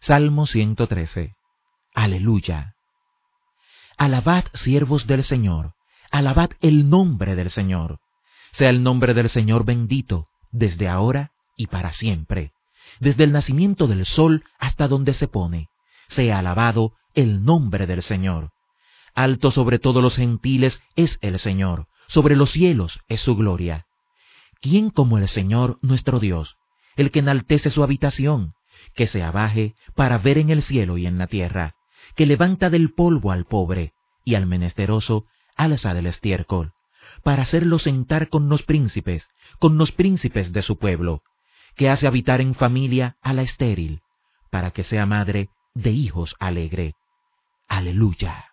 Salmo 113. Aleluya. Alabad, siervos del Señor, alabad el nombre del Señor. Sea el nombre del Señor bendito, desde ahora y para siempre. Desde el nacimiento del sol hasta donde se pone, sea alabado el nombre del Señor. Alto sobre todos los gentiles es el Señor, sobre los cielos es su gloria. ¿Quién como el Señor nuestro Dios, el que enaltece su habitación, que se abaje para ver en el cielo y en la tierra, que levanta del polvo al pobre, y al menesteroso alza del estiércol, para hacerlo sentar con los príncipes de su pueblo, que hace habitar en familia a la estéril, para que sea madre de hijos alegre? Aleluya.